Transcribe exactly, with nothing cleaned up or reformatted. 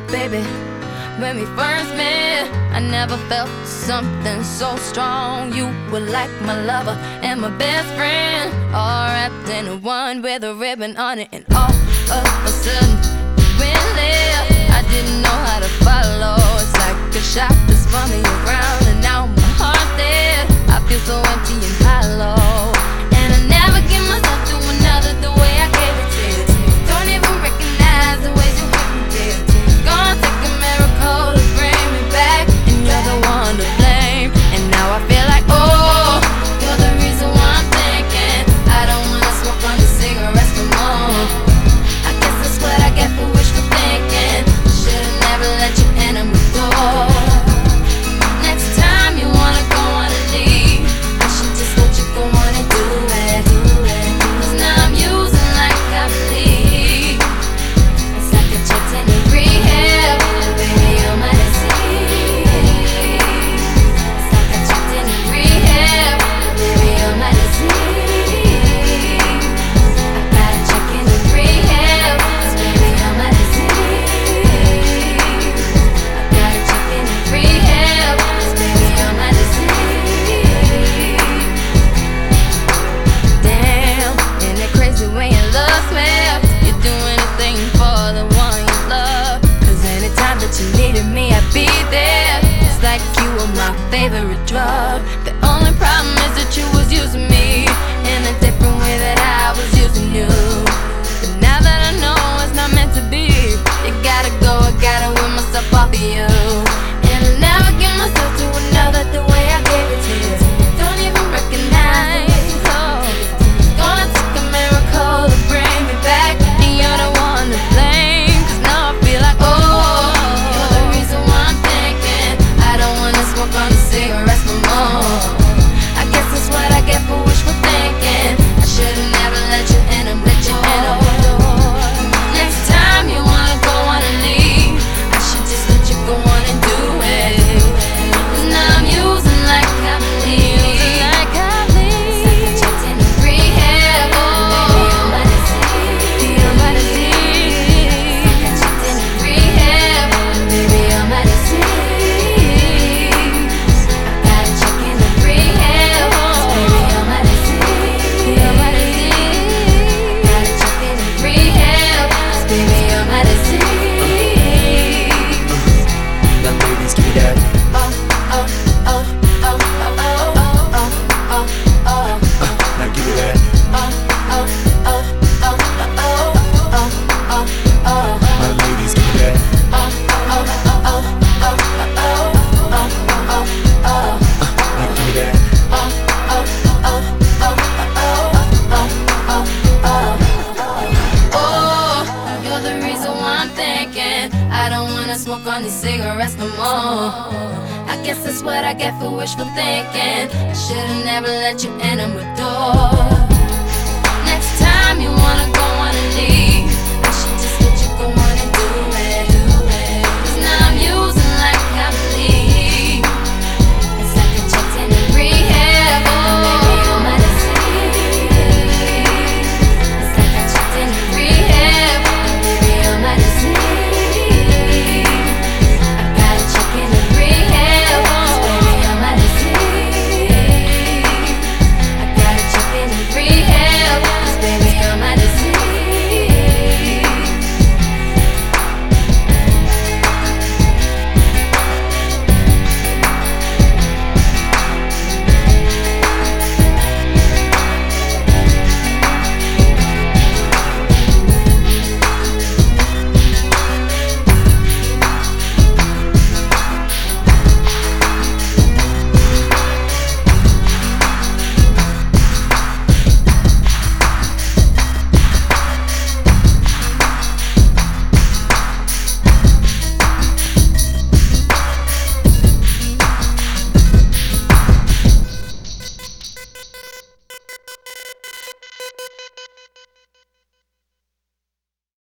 Baby, when we first met, I never felt something so strong. You were like my lover and my best friend, all wrapped in one with a ribbon on it. And all of a sudden, we left. I didn't know how to follow. It's like a shot that's spun me around, and now my heart's dead. I feel so empty and hollow, and I never give myself to another the way I gave it to you. Don't even recognize the ways you hurt me, dear. Gonna take a miracle to bring me back, and you're the one to blame. And now I feel like, oh, you're the reason why I'm thinking I don't wanna smoke on the cigarettes no more. I guess that's what I get for wishful thinking. Should've never let you enter my door. Next time you wanna go on a leave, I should just let you go on and do it. Cause now I'm using like I believe. It's like I checked in a rehab, and baby, you're my disease. It's like I checked in a rehab, and baby, you're my disease. I gotta check in a rehab, cause baby, you're my disease. I gotta check in a rehab, cause baby, you're my disease. Damn, isn't it crazy when your love swept? You'd do anything for the one you love. Cause anytime that you needed me, I'd be there. It's like you were my favorite drug. The only problem is that you was using me in a different way that I was using you. But now that I know it's not meant to be, you gotta go, I gotta win myself off of you. And I'll never give myself to another the way I gave it to you. Don't even recognize it. Gonna take a miracle to bring me back, and you're the one to blame. Cause now I feel like, oh, you're the reason why I'm thinking I don't wanna smoke on the cigarettes no more. I guess that's what I get for wishful thinking. I should've never let you in, and let you in my door. Next time you wanna go on and leave, I should just let you go on and do it. Cause now I'm using like I believe. Like I believe. It's like I checked in a rehab, oh, baby, you're my disease. You're my disease. It's like I checked in a rehab, and baby, you're my disease. I gotta check in a rehab, cause baby, you're my disease. You're my disease. I gotta check in a rehab, cause baby, you're my disease. Now ladies, give me that. Oh, oh, oh, oh, oh, oh, oh, oh, oh, oh. Now give me that. Oh, oh, oh, oh, oh, oh, oh, oh. My ladies, give me that. Oh, oh, oh, oh, oh, oh, oh, oh, oh. Now give me that. Oh, oh, oh, oh, oh, oh, oh, oh. Oh, you're the reason why I'm thinking I don't wanna smoke on these cigarettes no more. I guess that's what I get for wishful thinking. I should've never let you enter my door. Next time you wanna go on and leave,